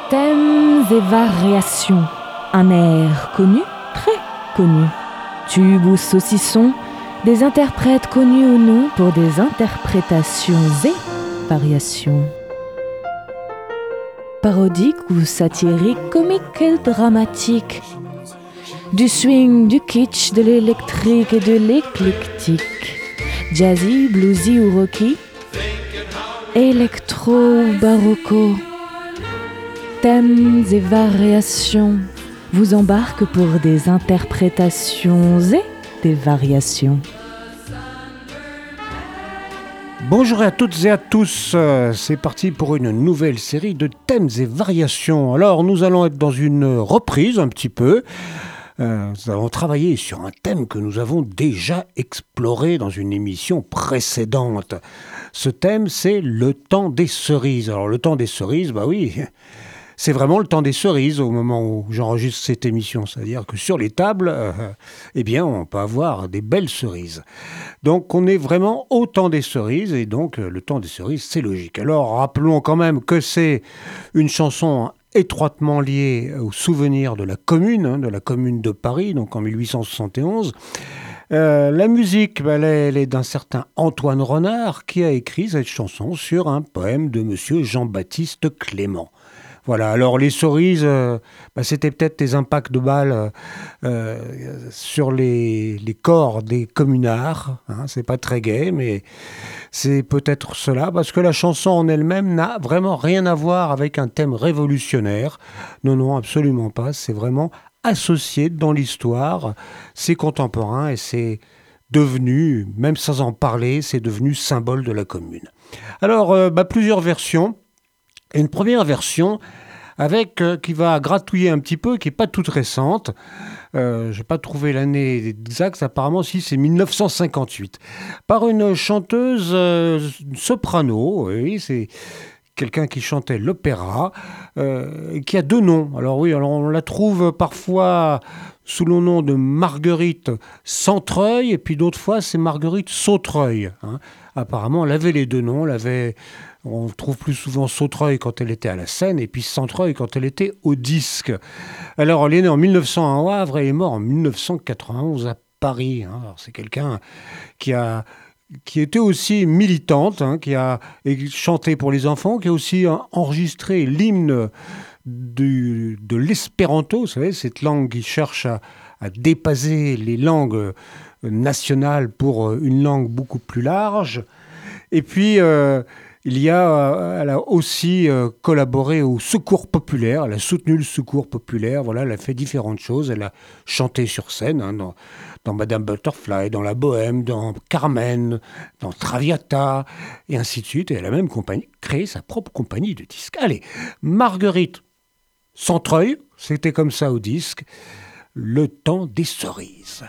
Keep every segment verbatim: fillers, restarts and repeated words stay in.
Thèmes et variations. Un air connu, très connu. Tube ou saucisson, des interprètes connus ou non pour des interprétations et variations. Parodique ou satirique, comique et dramatique. Du swing, du kitsch, de l'électrique et de l'éclectique. Jazzy, bluesy ou rocky. Électro ou barocco. Thèmes et variations vous embarquent pour des interprétations et des variations. Bonjour à toutes et à tous, c'est parti pour une nouvelle série de thèmes et variations. Alors nous allons être dans une reprise un petit peu. Euh, nous allons travailler sur un thème que nous avons déjà exploré dans une émission précédente. Ce thème, c'est le temps des cerises. Alors le temps des cerises, bah oui, c'est vraiment le temps des cerises au moment où j'enregistre cette émission. C'est-à-dire que sur les tables, euh, eh bien, on peut avoir des belles cerises. Donc on est vraiment au temps des cerises et donc euh, le temps des cerises, c'est logique. Alors rappelons quand même que c'est une chanson étroitement liée au souvenir de la commune, hein, de la commune de Paris, donc en mille huit cent soixante et onze. Euh, la musique, ben, elle, est, elle est d'un certain Antoine Renard qui a écrit cette chanson sur un poème de monsieur Jean-Baptiste Clément. Voilà, alors les cerises, euh, bah, c'était peut-être des impacts de balles euh, sur les, les corps des communards. Hein, c'est pas très gai, mais c'est peut-être cela, parce que la chanson en elle-même n'a vraiment rien à voir avec un thème révolutionnaire. Non, non, absolument pas. C'est vraiment associé dans l'histoire. C'est contemporain et c'est devenu, même sans en parler, c'est devenu symbole de la commune. Alors, euh, bah, plusieurs versions. Une première version avec euh, qui va gratouiller un petit peu, qui n'est pas toute récente. Euh, je n'ai pas trouvé l'année exacte, apparemment si c'est mille neuf cent cinquante-huit. Par une chanteuse euh, une soprano, oui, c'est quelqu'un qui chantait l'opéra, euh, qui a deux noms. Alors oui, alors on la trouve parfois sous le nom de Marguerite Centreuil, et puis d'autres fois c'est Marguerite Sautreuil. Hein. Apparemment, elle avait les deux noms, elle avait... On trouve plus souvent Sautreuil quand elle était à la scène et puis Centreuil quand elle était au disque. Alors, elle est née en mille neuf cent un au Havre et est morte en mille neuf cent quatre-vingt-onze à Paris. Hein. Alors, c'est quelqu'un qui a... qui était aussi militante, hein, qui a chanté pour les enfants, qui a aussi enregistré l'hymne du, de l'espéranto, vous savez, cette langue qui cherche à, à dépasser les langues nationales pour une langue beaucoup plus large. Et puis... Euh, Il y a, elle a aussi euh, collaboré au Secours populaire, elle a soutenu le Secours populaire, voilà, elle a fait différentes choses, elle a chanté sur scène, hein, dans, dans Madame Butterfly, dans La Bohème, dans Carmen, dans Traviata, et ainsi de suite, et elle a même compagnie, créé sa propre compagnie de disques. Allez, Marguerite Centreuil, c'était comme ça au disque, le temps des cerises.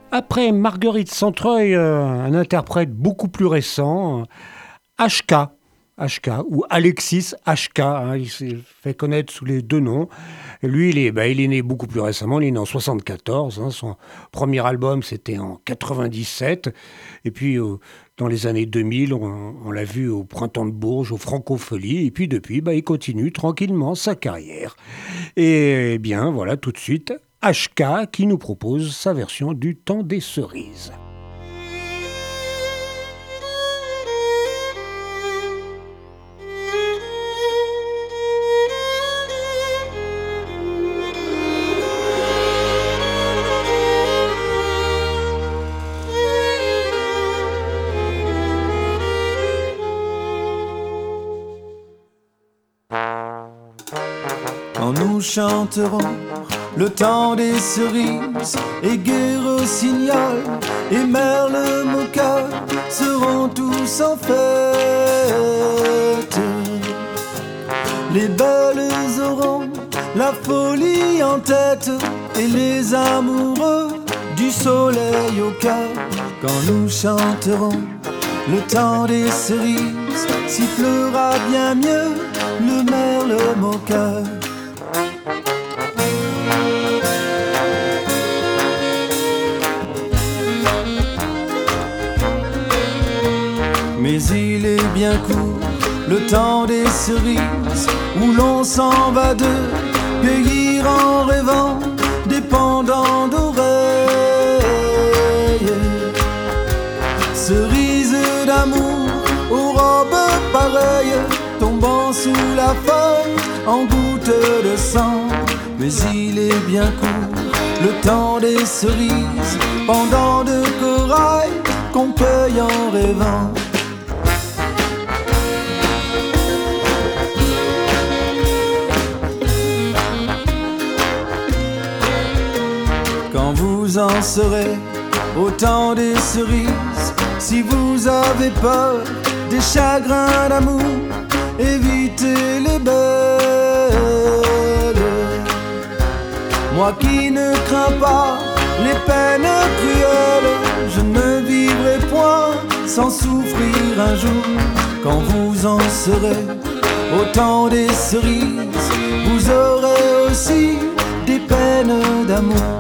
Après Marguerite Centreuil, euh, un interprète beaucoup plus récent, H K. H K ou Alexis H K, hein, il s'est fait connaître sous les deux noms. Et lui, il est, bah, il est né beaucoup plus récemment, il est né en soixante-quatorze. Hein, son premier album, c'était en quatre-vingt-dix-sept. Et puis, euh, dans les années deux mille, on, on l'a vu au Printemps de Bourges, au Francophonie. Et puis, depuis, bah, il continue tranquillement sa carrière. Et eh bien, voilà, tout de suite, H K qui nous propose sa version du Temps des cerises. Quand nous chanterons le temps des cerises, et Gai Rossignol et Merle Moka seront tous en fête. Les belles auront la folie en tête, et les amoureux du soleil au cœur. Quand nous chanterons le temps des cerises, sifflera bien mieux le Merle Moka. Mais il est bien court, le temps des cerises, où l'on s'en va de cueillir en rêvant des pendants d'oreilles. Cerises d'amour aux robes pareilles, tombant sous la feuille en gouttes de sang. Mais il est bien court, le temps des cerises, pendants de corail qu'on cueille en rêvant. Quand vous en serez au temps des cerises, si vous avez peur des chagrins d'amour, évitez les belles. Moi qui ne crains pas les peines cruelles, je ne vivrai point sans souffrir un jour. Quand vous en serez au temps des cerises, vous aurez aussi des peines d'amour.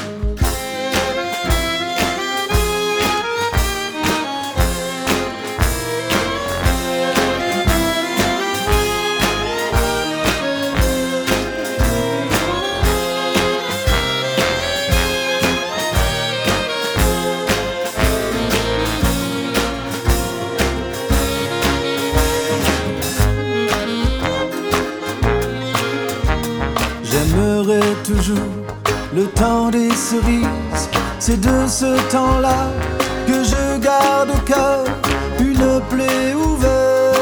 J'aimerais toujours le temps des cerises, c'est de ce temps-là que je garde au cœur une plaie ouverte.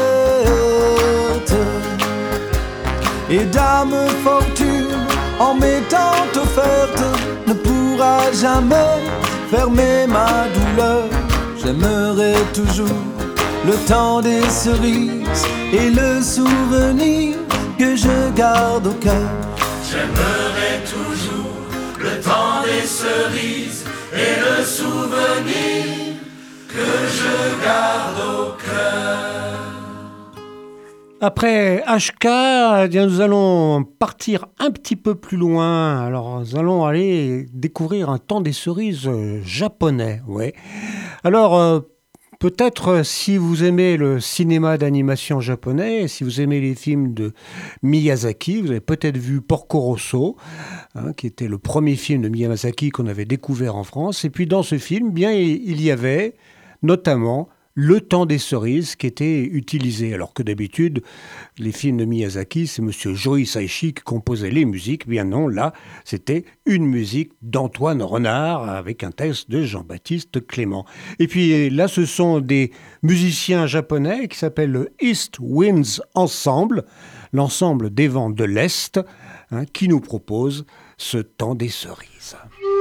Et dame fortune, en m'étant offerte, ne pourra jamais fermer ma douleur. J'aimerais toujours le temps des cerises et le souvenir que je garde au cœur. J'aimerais toujours le temps des cerises et le souvenir que je garde au cœur. Après H K, eh bien, nous allons partir un petit peu plus loin. Alors, nous allons aller découvrir un temps des cerises japonais. Ouais. Alors, euh, peut-être si vous aimez le cinéma d'animation japonais, si vous aimez les films de Miyazaki, vous avez peut-être vu Porco Rosso, hein, qui était le premier film de Miyazaki qu'on avait découvert en France. Et puis dans ce film, bien, il y avait notamment le temps des cerises qui était utilisé. Alors que d'habitude, les films de Miyazaki, c'est monsieur Joe Hisaishi qui composait les musiques. Bien non, là, c'était une musique d'Antoine Renard avec un texte de Jean-Baptiste Clément. Et puis là, ce sont des musiciens japonais qui s'appellent le East Winds Ensemble, l'ensemble des vents de l'Est, hein, qui nous propose ce temps des cerises.